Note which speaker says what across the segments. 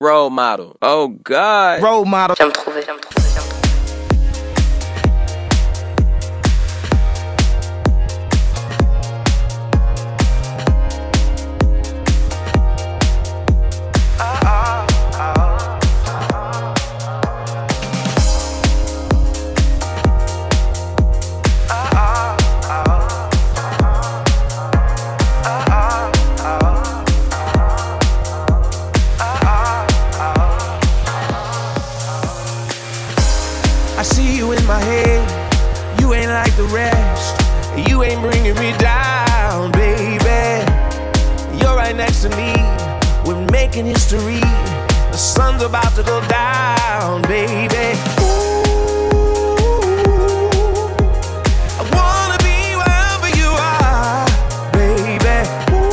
Speaker 1: Role model. Oh God.
Speaker 2: Role model.
Speaker 3: J'aime trouver.
Speaker 2: I see you in my head, you ain't like the rest. You ain't bringing me down, baby. You're right next to me, we're making history. The sun's about to go down, baby. Ooh, I wanna be wherever you are, baby.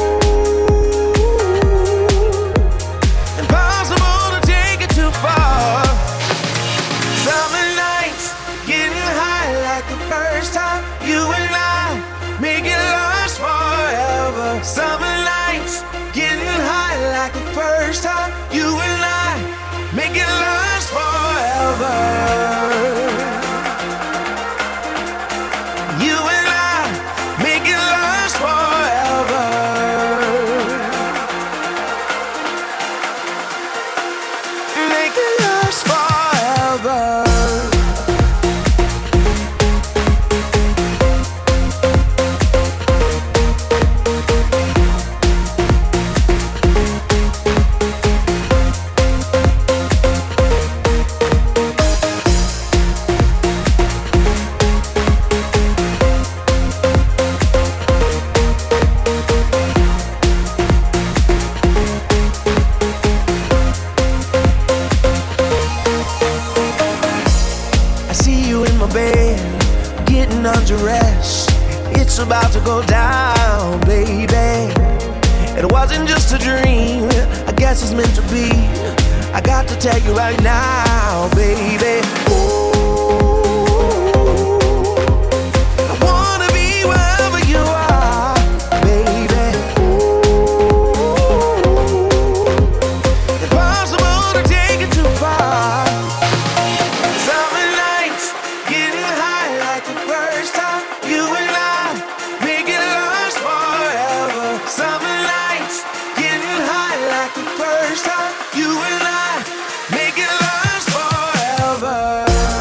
Speaker 2: Ooh, impossible to take it too far. Summer nights, getting high like the first time. You and I make it last forever. Summer nights, getting high like the first time. You and I make it last forever. You and I make it last forever. Make it last forever. I see you in my bed, getting undressed. It's about to go down, baby. It wasn't just a dream, I guess it's meant to be. I got to tell you right now, baby. Ooh, I wanna be wherever you are, baby. Ooh, impossible to take it too far. Summer nights, getting high like the first time. You and I make it last forever. Summer nights, getting high like the first time. You and I make it last forever.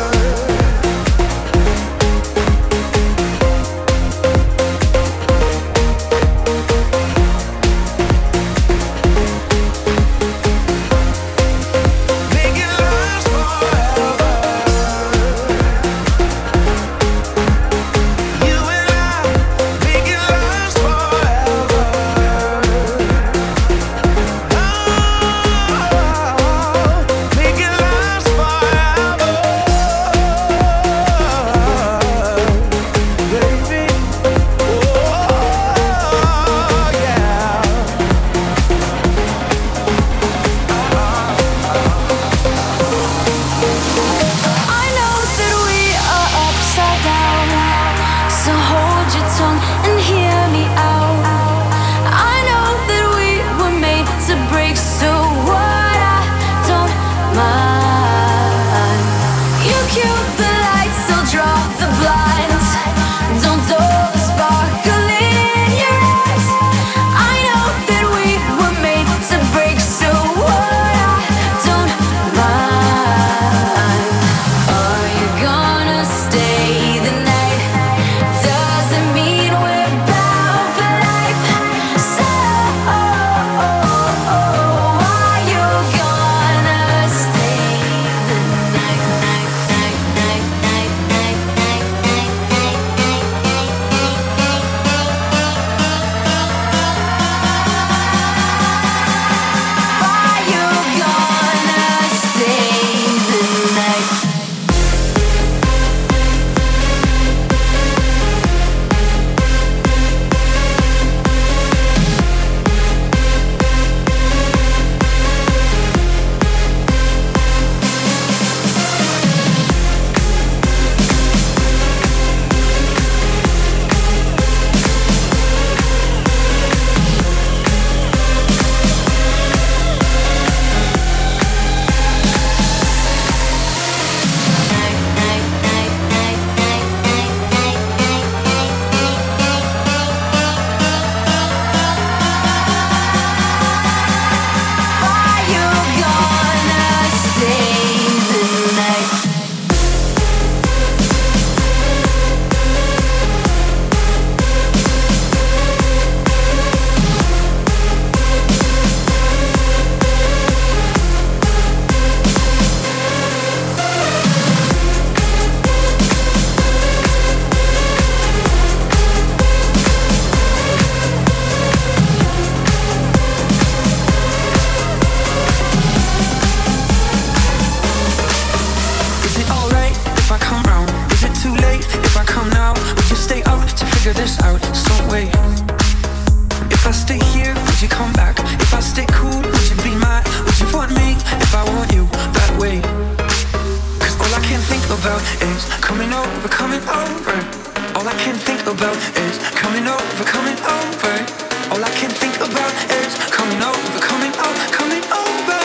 Speaker 3: figure this out some way. If I stay here, would you come back? If I stay cool, would you be mad? Would you want me if I want you that way? Cause all I can think about is coming over, coming over. All I can think about is coming over, coming over. All I can think about is coming over, coming over, coming over.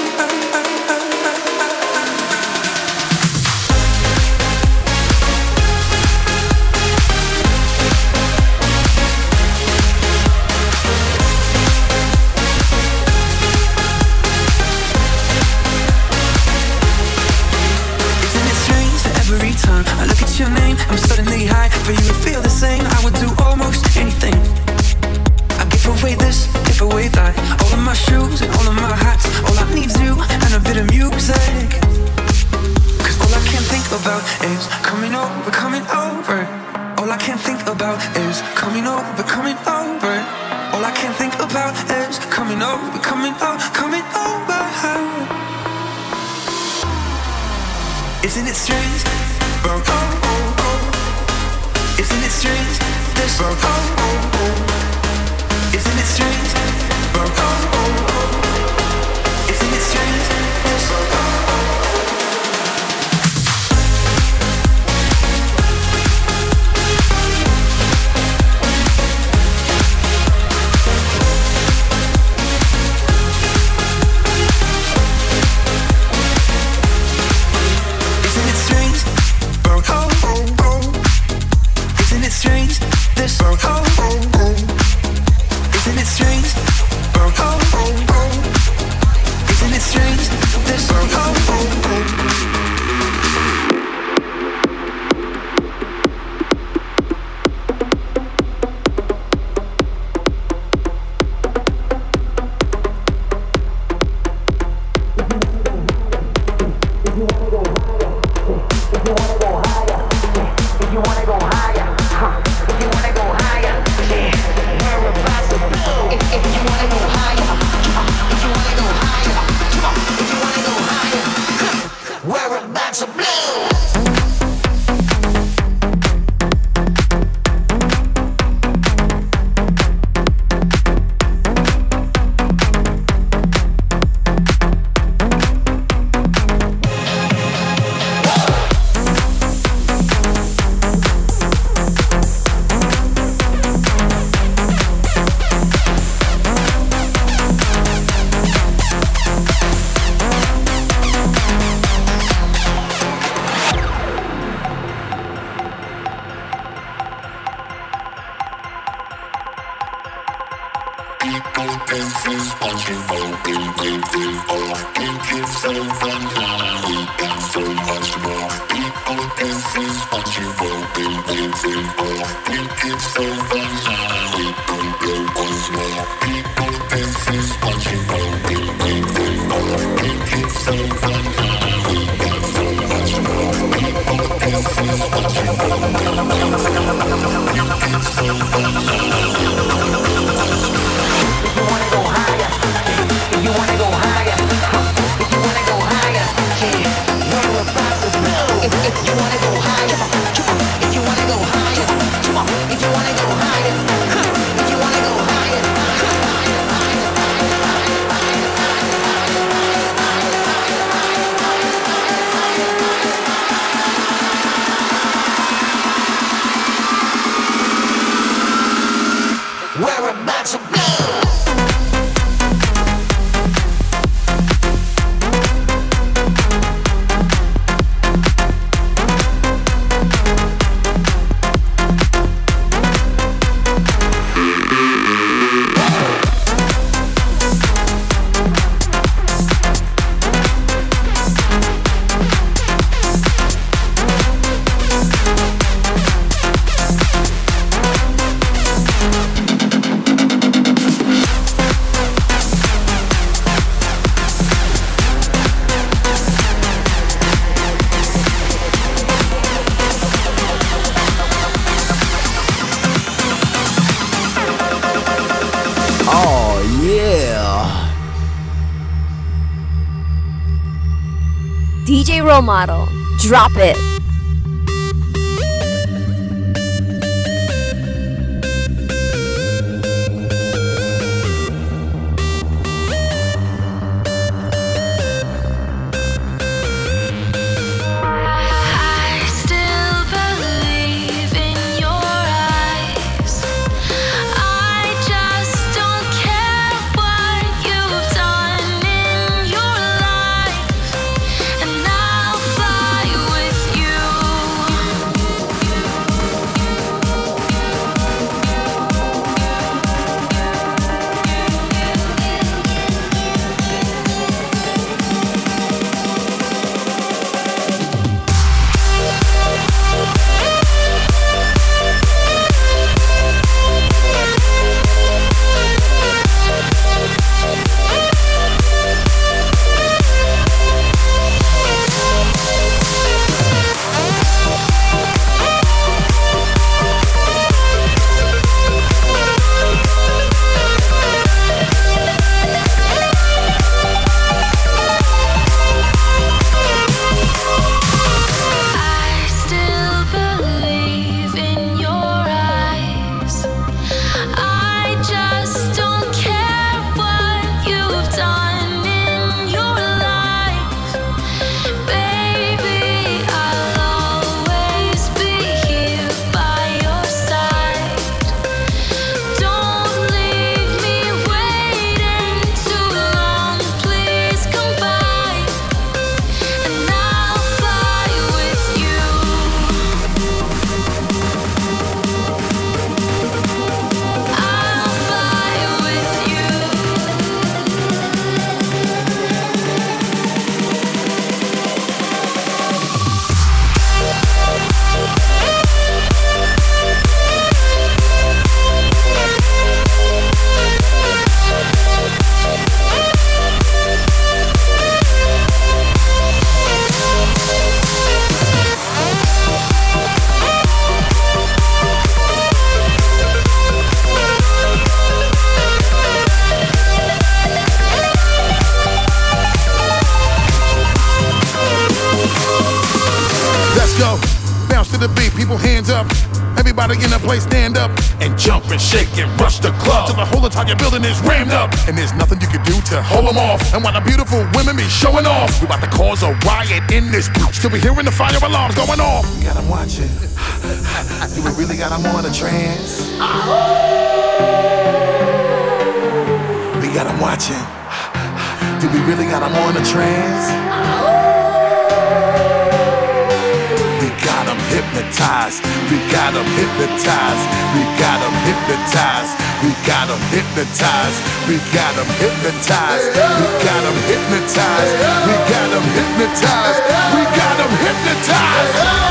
Speaker 3: Every time I look at your name, I'm suddenly high. For you to feel the same, I would do almost anything. I give away this, give away that. All of my shoes and all of my hats. All I need's you and a bit of music. Cause all I can think about is coming over, coming over. All I can think about is coming over, coming over. All I can think about is coming over, coming over, coming over. Isn't it strange? Oh, oh, oh. Isn't it strange? This oh, oh, oh. Isn't it strange? Oh, oh, oh. Isn't it strange? This oh, oh, oh. Strange, this oh oh oh. Isn't it strange? Oh oh oh. Isn't it strange? This oh oh oh.
Speaker 4: DJ Role Model, drop it.
Speaker 5: hands up. Everybody in the place stand up and jump and shake and rush the club till the whole entire building is rammed up. And there's nothing you can do to hold them off. And while the beautiful women be showing off, we about to cause a riot in this bitch till we hearing the fire alarms going off. We got them watching. Do we really got them on a trance? We got them watching. Do we really got them on a trance? We got them hypnotized. We got them hypnotized. We got them hypnotized. We got them hypnotized. We got them hypnotized. We got them hypnotized. We got them hypnotized. We got them hypnotized.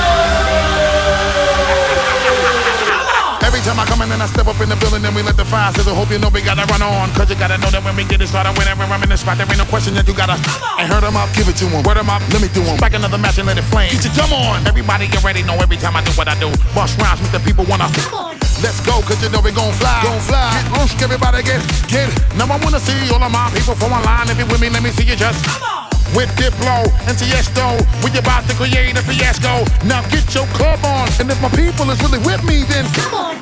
Speaker 5: Every time I come in and I step up in the building and we let the fire sizzle. Hope you know we gotta run on, cause you gotta know that when we get it started, whenever I'm in the spot, there ain't no question that you gotta. And hurt them up, give it to them. Word them up, let me do them. Back another match and let it flame. Get your drum on. Everybody get ready, know every time I do what I do. Bust rhymes, make the people wanna. Let's go, cause you know we gon' fly. Gon' fly. Get loose, everybody get. Now I wanna see all of my people from online. If you with me, let me see you just. With Diplo and Tiesto, we about to create a fiasco. Now get your club on, and if my people is really with me, then come on.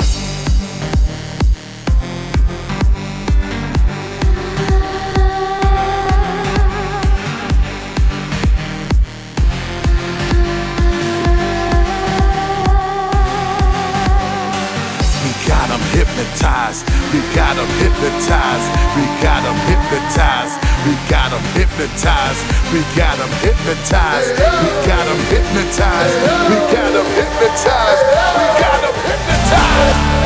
Speaker 5: Hypnotized, we got them hypnotized, we got them hypnotized, we got them hypnotized, we got them hypnotized, we got them hypnotized, we got them hypnotized, we got them hypnotized.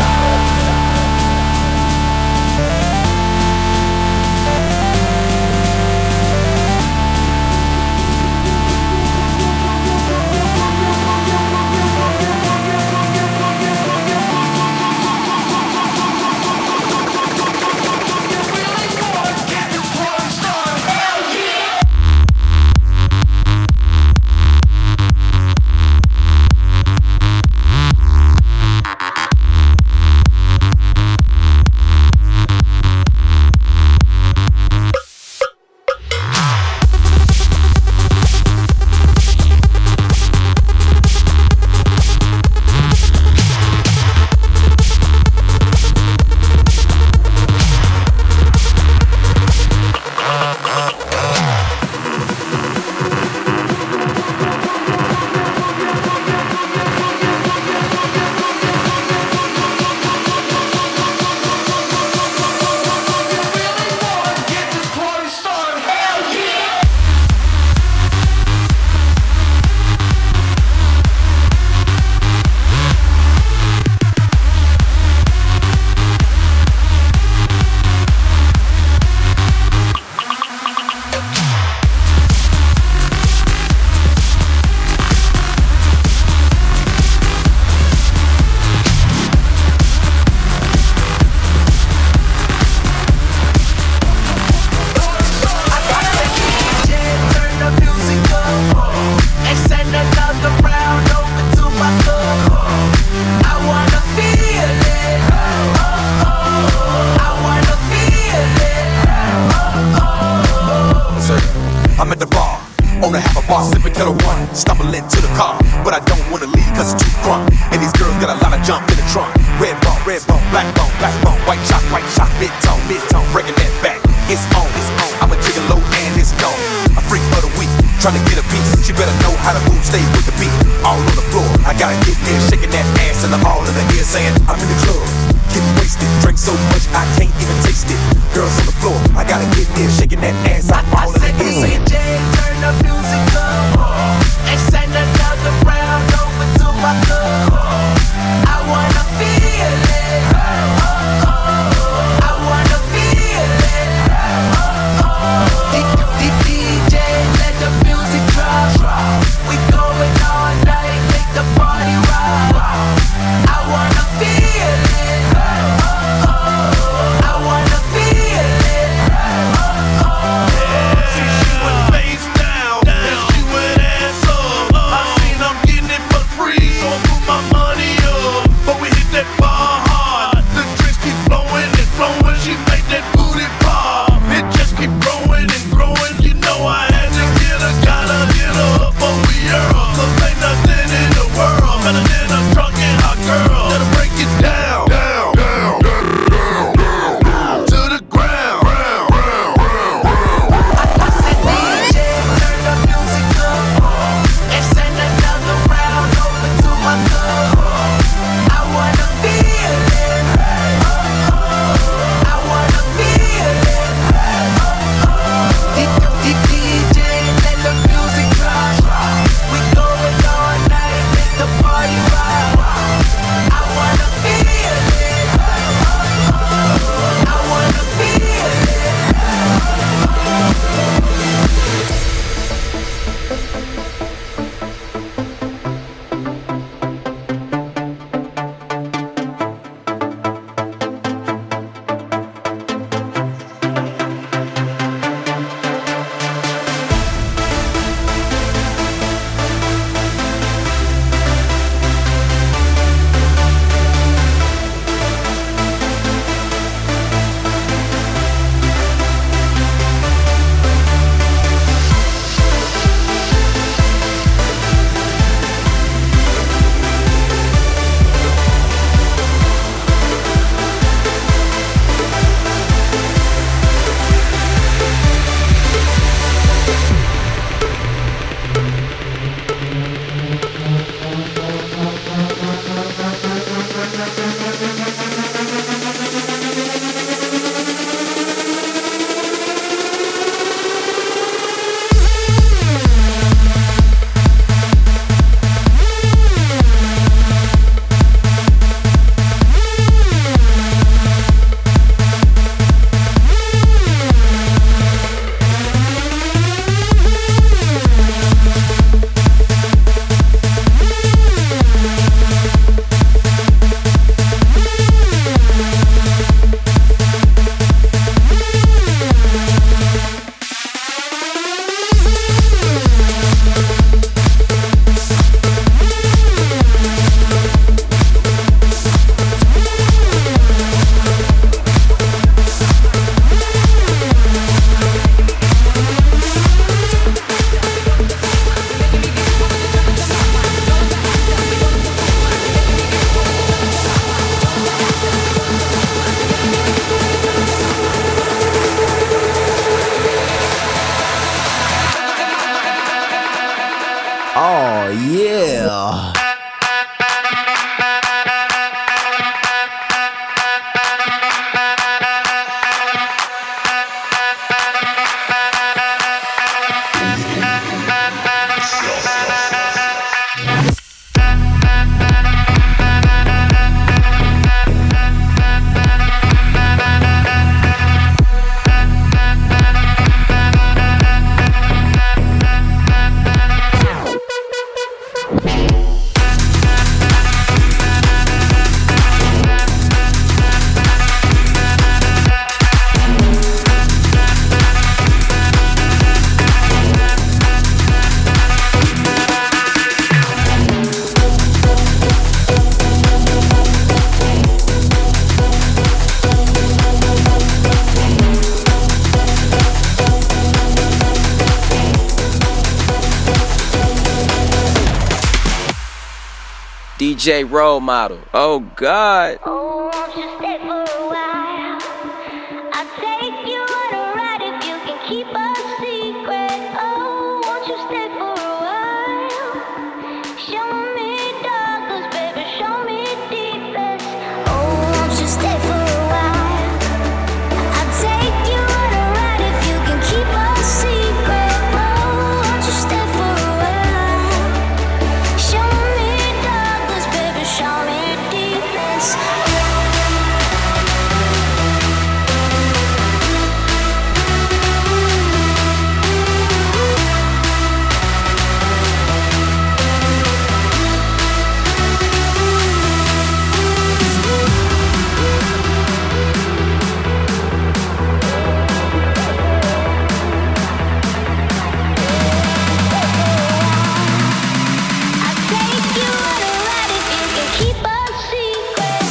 Speaker 2: Face
Speaker 6: Oh, yeah.
Speaker 1: DJ Role Model. Oh God.
Speaker 7: Oh, won't you stay for a while? I'll take you on a ride if you can keep a secret. Oh, won't you stay for a while? Show me darkness, baby, show me deepest. Oh, won't you stay for a while? I'll take you on a ride if you can keep a secret. Oh, won't you stay for a while? Show me darkness, baby, show me deepest. I'll take you on a ride if you can keep a secret.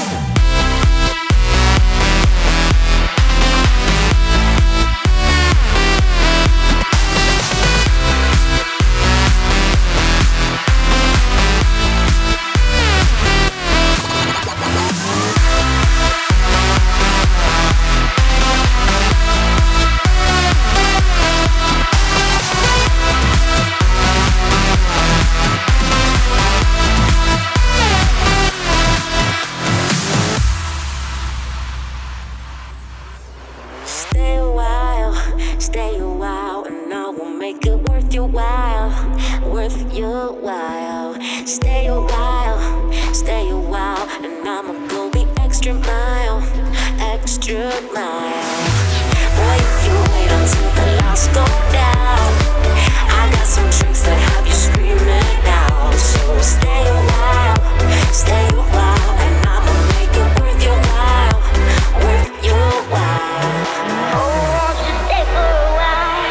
Speaker 7: Stay a while, and I will make it worth your while, worth your while. Stay a while, and I'ma go the extra mile, extra mile. Boy, if you wait until the lights go down, I got some tricks that have you screaming out. So stay a while, and I'ma make it worth your while, worth your while. Oh, won't you stay for a while?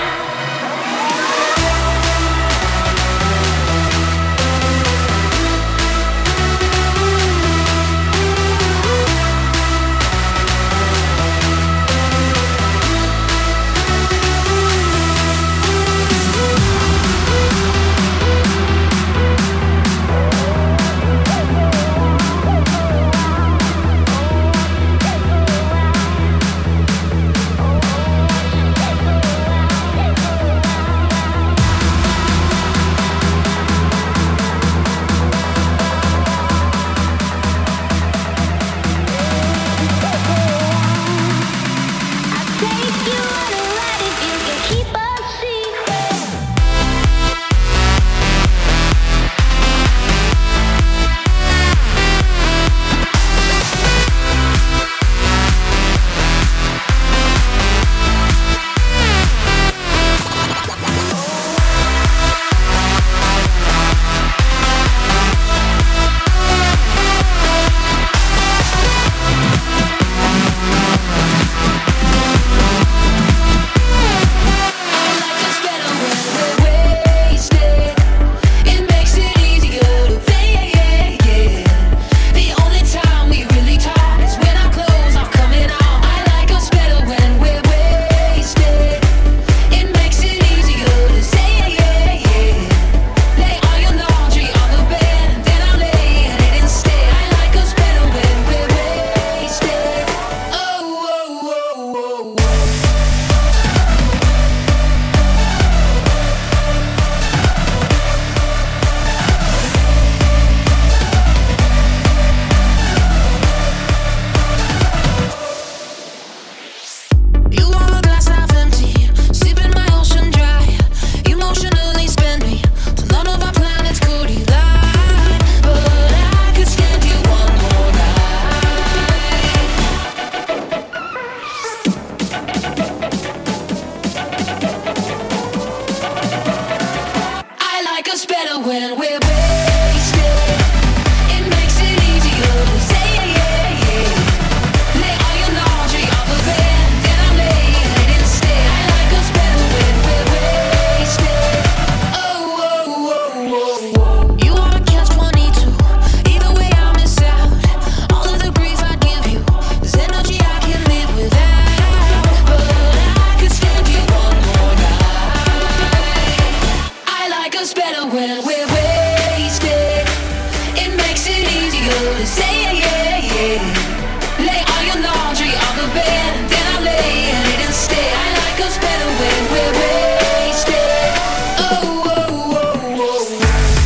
Speaker 3: when we're wasted. It makes it easier to say yeah, yeah. Lay all your laundry on the bed, then I'm laying it instead. I like us better when we're wasted. Oh, oh, oh, oh, oh. You wanna catch 22? Either way I miss out. All of the grief I give you is energy I can live without. But I could stand you one more night. I like us better when we're wasted. It makes it easier to say yeah, yeah. Lay all your laundry on the bed, then I'm laying it instead. I like us better when we're wasted. Oh, oh, oh, oh.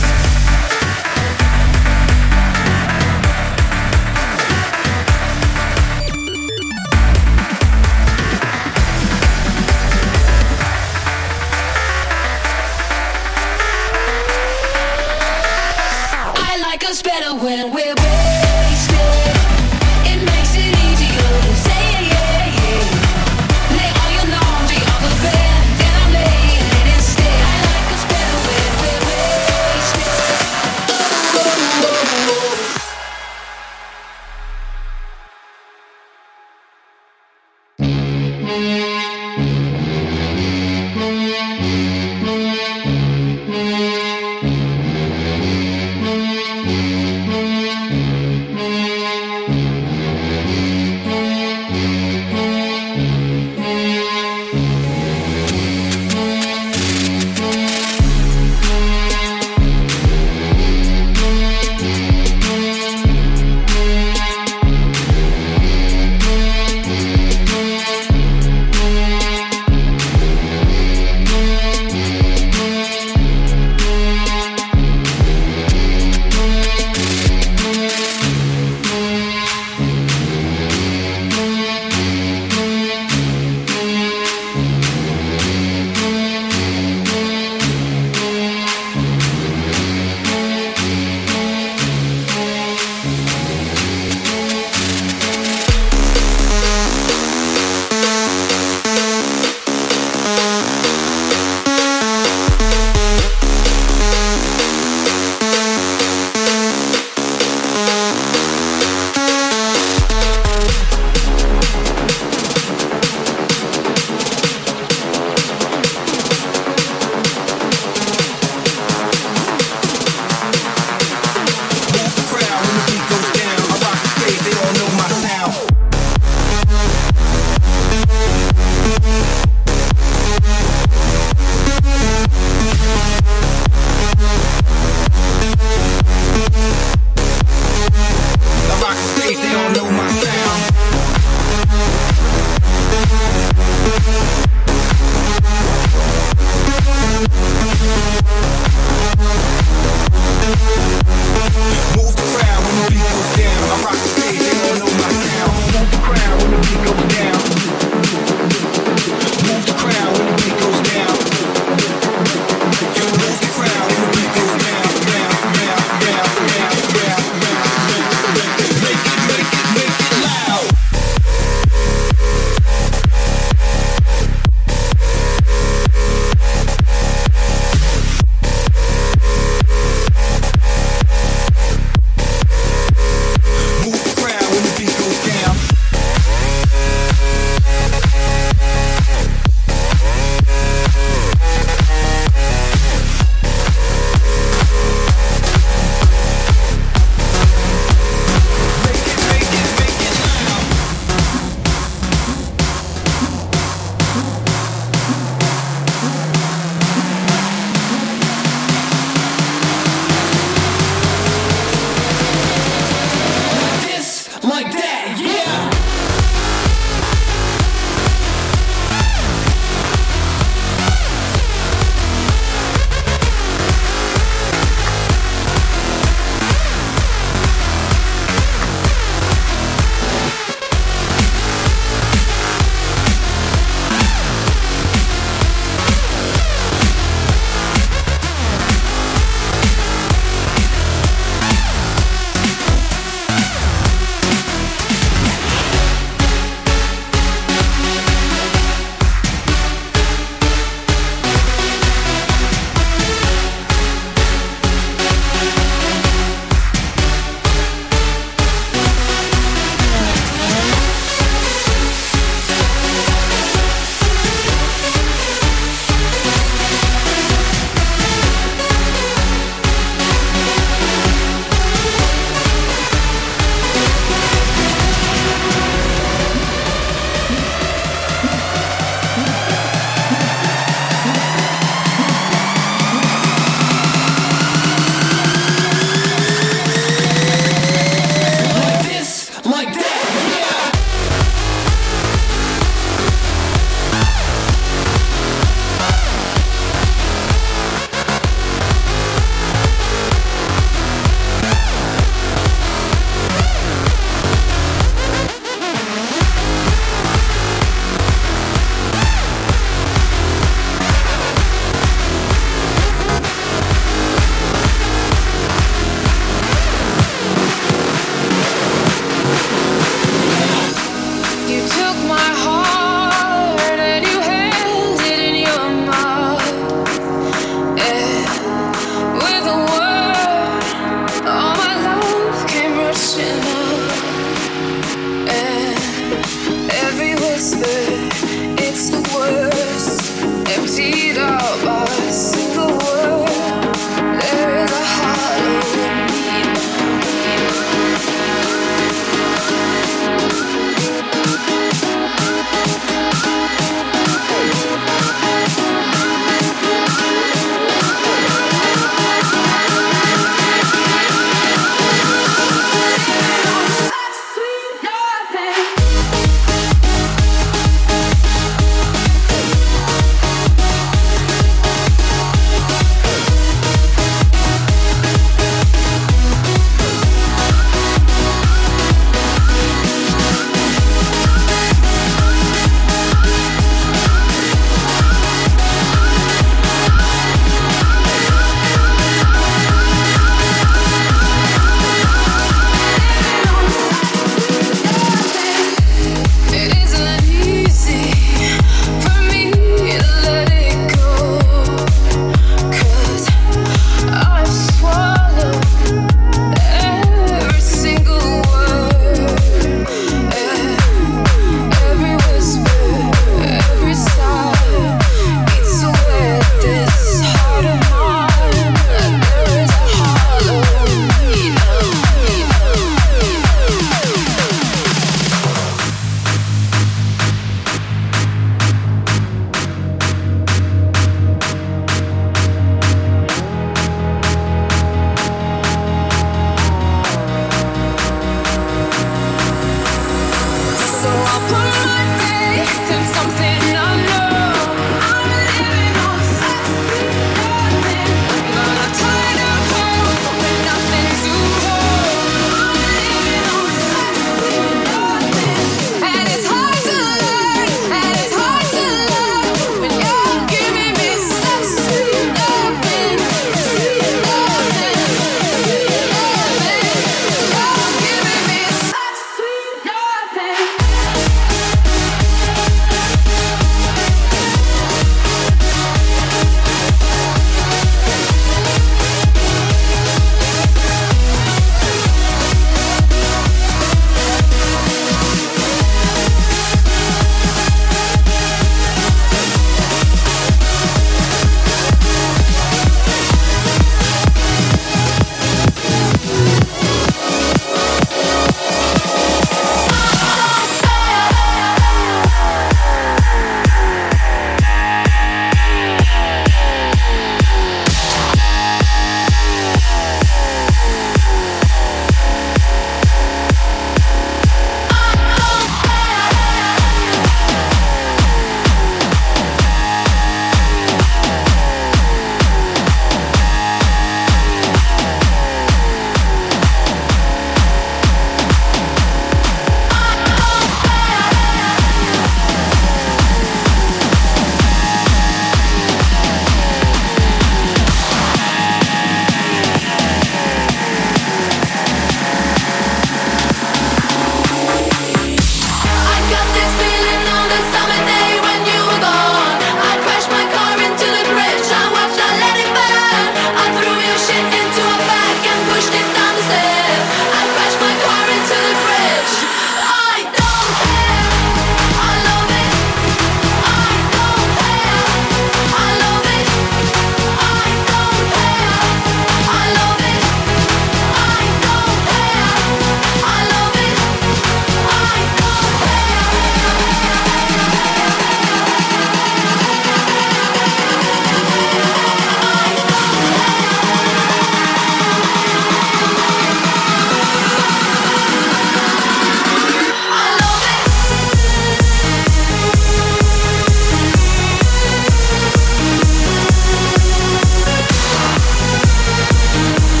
Speaker 3: I like us better when we're wasted. It makes it easier to say yeah, yeah. Lay all your laundry on the bed, then I'm laying it instead. I like us better when we're wasted. Oh, oh, oh, oh.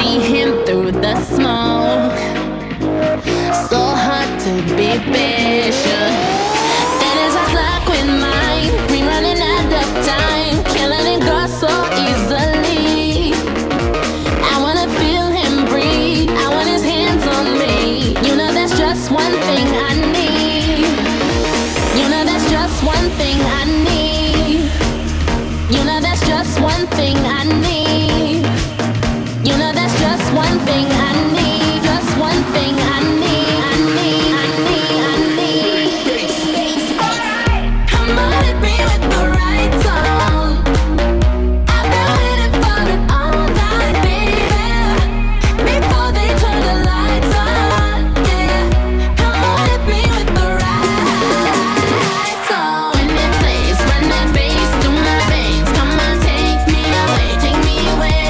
Speaker 8: see him through the smoke. So hard to be patient. That is our luck with mine. We running out of time, killing it go so easily. I wanna feel him breathe. I want his hands on me. You know that's just one thing I need. You know that's just one thing I need. You know that's just one thing I need. You know that's just one thing I need. Just one thing I need. I need. I need. I need. Come on, hit me with the right tone. I've been waiting for it all night, baby. Before they turn the lights on, yeah. Come on, hit me with the right tone. When it plays, run that bass through my veins. Come on, take me away, take me away.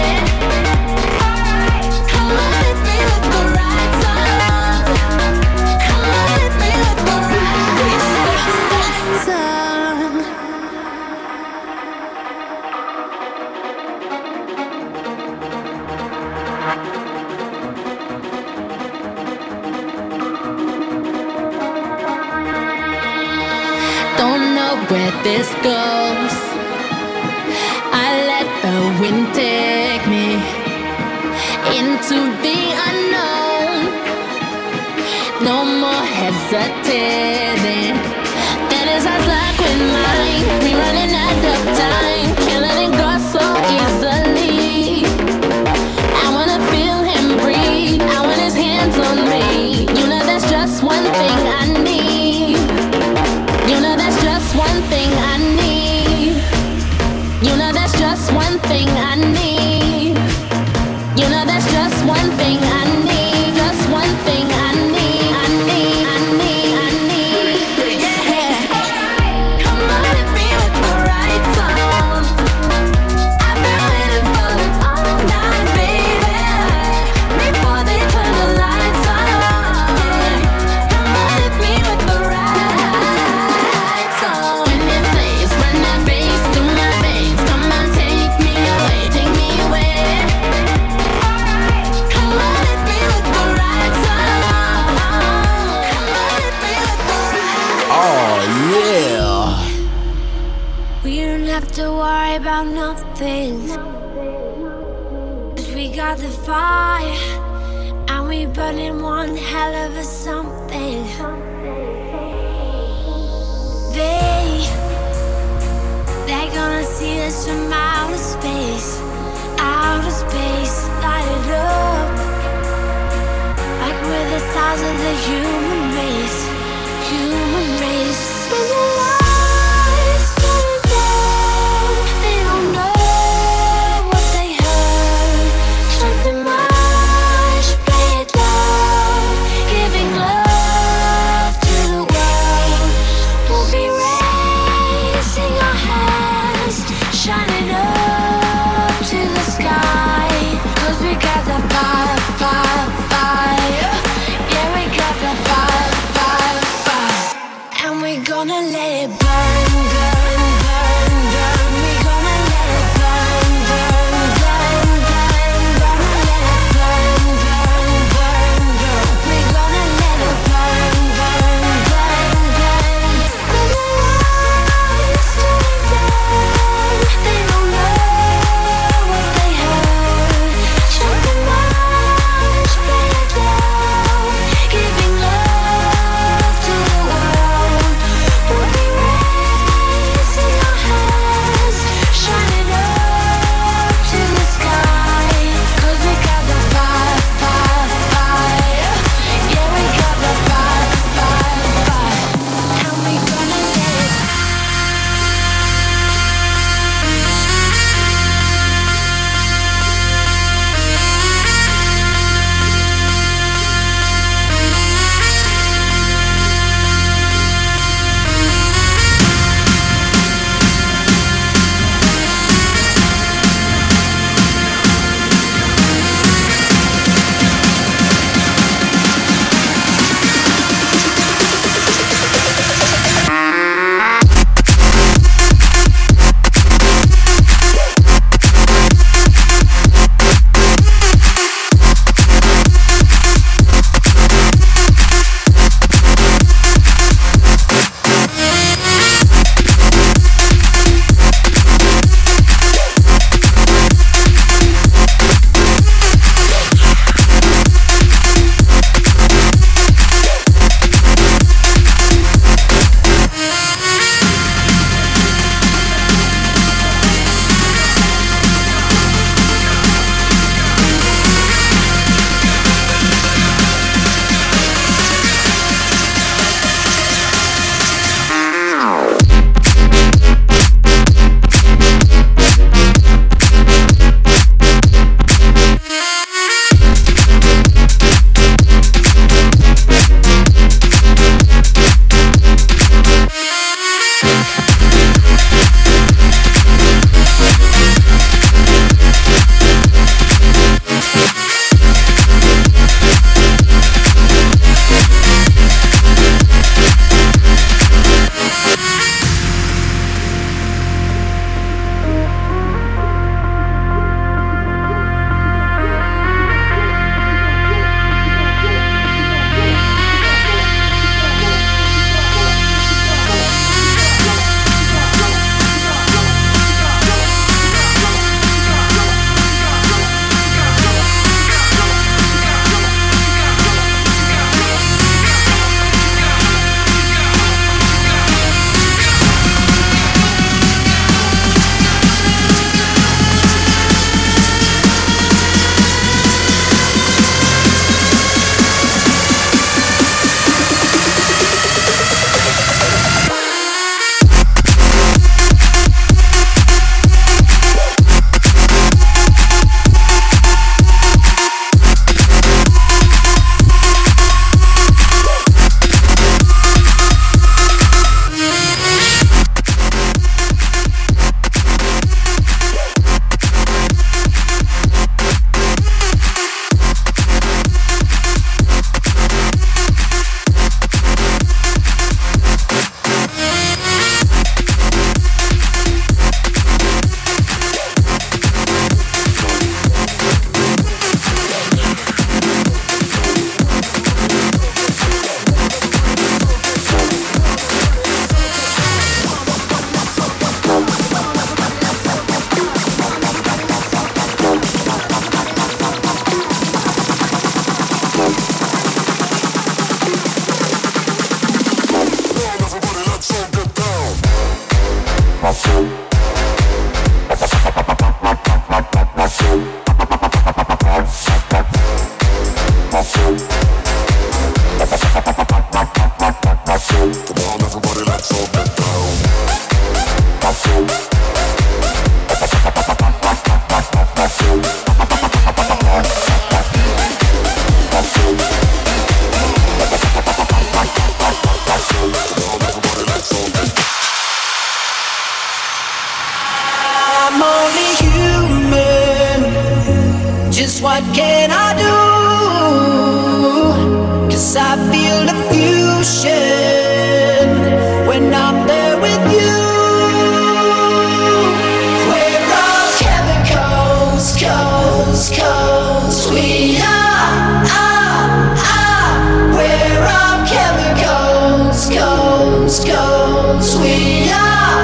Speaker 8: Come on, hit me with the right tone. Come on, hit me with the right tone. Don't know where this goes. I let the wind take me into the unknown. No more hesitating. That is our luck with mine. We running out of time, killing it go so easily. I wanna feel him breathe. I want his hands on me. You know that's just one thing I need. You know that's just one thing I need. You know that's just one thing I need. You know that's just one thing I need. Just one thing I need. I need. I need. I need. Yeah. Come on, hit me with the right tone. I've been waiting for it all night, baby. Before they turn the lights on. Come on, hit me with the right tone. When it plays, run that bass through my veins. Come on, take me away, take me away. Come on, hit me with the right tone. Come on, hit me with the right.
Speaker 6: Oh, yeah.
Speaker 9: We don't have to worry about nothing. 'Cause we got the fire. And we burning one hell of a something. They're gonna see us from outer space. Outer space, light it up. Like we're the stars of the human race. Human race. When the lights turn down, they don't know what they heard. Something much, play it loud. Giving love to the world. We'll be raising our hands, shining up to the sky. 'Cause we got the fire, fire, fire. Yeah, we got the fire, fire, fire. And we're gonna let it burn, burn, burn, burn. We're gonna let it burn, burn, burn, burn. Gonna let it burn, burn, burn, burn. We're gonna let it burn, burn, burn, burn. When the lights turn down, they don't know what they heard. Something
Speaker 3: can I do? 'Cause I feel the fusion when I'm there with you. We're all chemicals, coals, we are. We're all chemicals, coals, we are.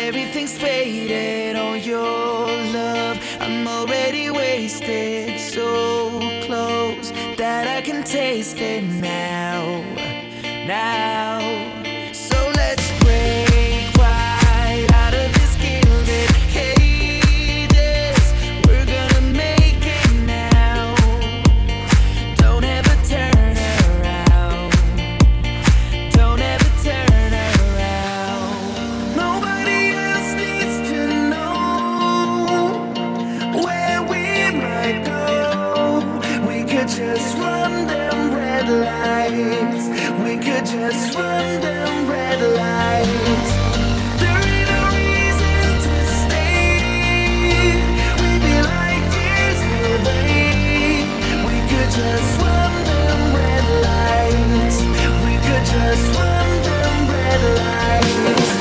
Speaker 2: everything's faded on your love. I'm already wasted, so close that I can taste it now. So let's break right out of this gilded cages. We're gonna make it now. Don't ever turn around. Don't ever turn around. Nobody else needs to know where we might go. We could just run them red lights. We could just run them red lights. There ain't no reason to stay. We'd be like years away. We could just run them red lights. We could just run them red lights.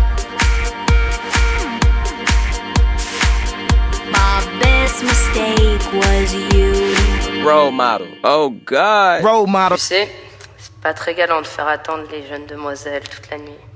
Speaker 7: mistake.
Speaker 10: was you.
Speaker 1: Role model. Oh God.
Speaker 11: Role model.
Speaker 12: Tu sais, c'est pas très galant de faire attendre les jeunes demoiselles toute la nuit.